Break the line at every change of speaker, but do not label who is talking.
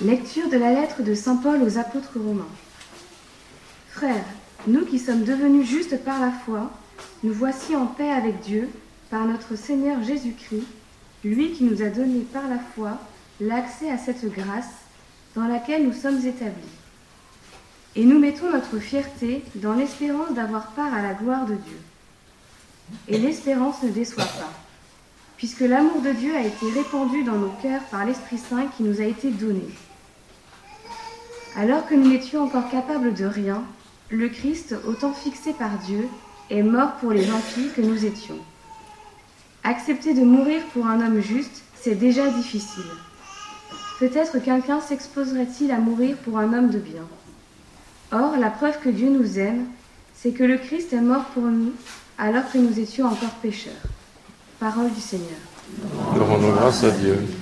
Lecture de la lettre de saint Paul aux apôtres romains. Frères, nous qui sommes devenus justes par la foi, nous voici en paix avec Dieu par notre Seigneur Jésus-Christ, lui qui nous a donné par la foi l'accès à cette grâce dans laquelle nous sommes établis. Et nous mettons notre fierté dans l'espérance d'avoir part à la gloire de Dieu. Et l'espérance ne déçoit pas, puisque l'amour de Dieu a été répandu dans nos cœurs par l'Esprit Saint qui nous a été donné. Alors que nous n'étions encore capables de rien, le Christ, au temps fixé par Dieu, est mort pour les impies que nous étions. Accepter de mourir pour un homme juste, c'est déjà difficile. Peut-être quelqu'un s'exposerait-il à mourir pour un homme de bien. Or, la preuve que Dieu nous aime, c'est que le Christ est mort pour nous alors que nous étions encore pécheurs. Parole du Seigneur.
Nous rendons grâce à Dieu.